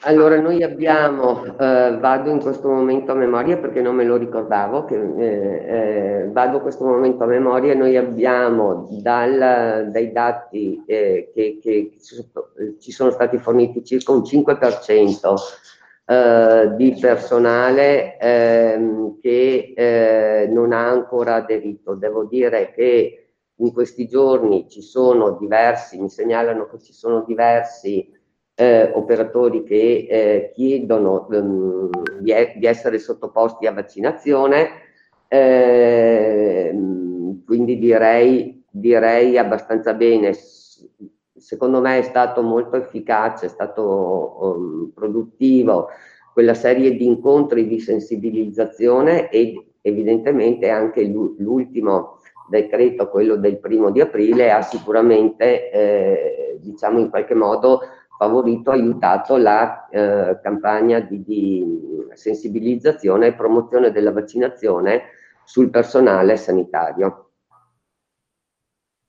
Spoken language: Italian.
Allora, noi abbiamo, vado in questo momento a memoria perché non me lo ricordavo, vado in questo momento a memoria, noi abbiamo dai dati che ci sono stati forniti circa un 5% di personale che non ha ancora aderito. Devo dire che in questi giorni ci sono diversi, mi segnalano che ci sono diversi operatori che chiedono di essere sottoposti a vaccinazione, quindi direi abbastanza bene. Secondo me è stato molto efficace, è stato produttivo quella serie di incontri di sensibilizzazione e evidentemente anche l'ultimo decreto, quello del 1° aprile, ha sicuramente diciamo in qualche modo favorito, aiutato la campagna di sensibilizzazione e promozione della vaccinazione sul personale sanitario.